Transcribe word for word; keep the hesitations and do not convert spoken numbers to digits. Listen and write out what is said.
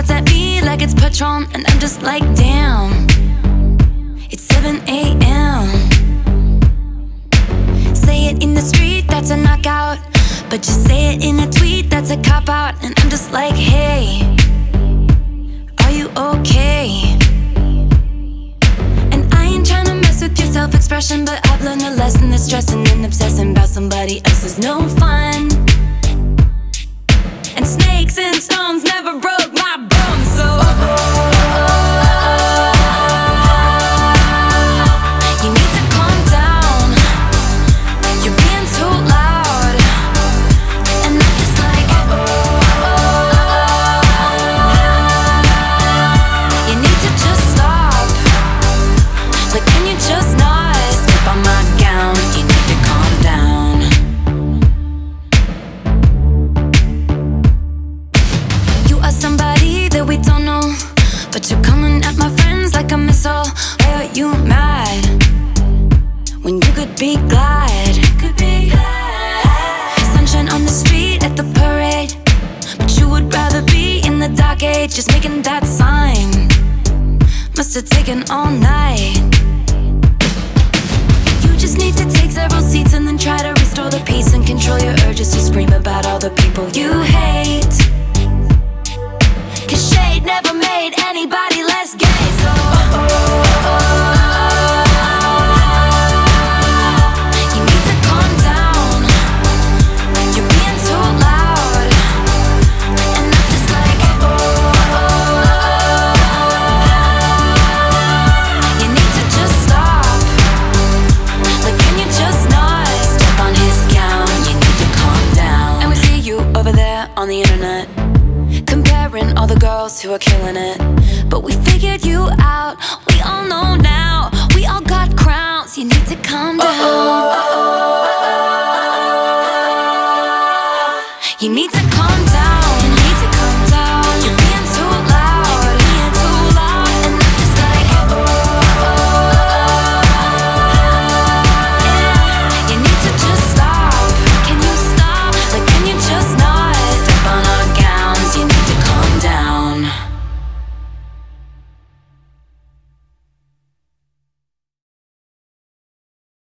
shouts at me like it's Patron, and I'm just like, damn, it's seven a m Say it in the street, that's a knockout, but just say it in a tweet, that's a cop-out. And I'm just like, hey, are you okay? And I ain't tryna mess with your self-expression, but I've learned a lesson that stressing and obsessing about somebody else is no fun. And snakes and stones never broke my bones, so you need to calm down. You're being too loud, and I'm just like, you need to just stop. Like, can you just not step on my gown? You need to calm down. You are somebody that we don't know, but you're coming at my friends like a missile. Why are you mad when you could be glad? Could be glad. Sunshine on the street at the parade, but you would rather be in the dark age, just making that sign. Must have taken all night. You just need to take several seats and then try to restore the peace and control your urges to scream about all the people you hate. Cause shade never made anybody less gay, so you need to calm down. You're being too loud, and I'm just like, you need to just stop. Like, can you just not step on his gown? You need to calm down. And we see you over there on the internet, comparing all the girls who are killing it. But we figured you out, we all know now. We all got crowns, you need to calm down. You need to calm down.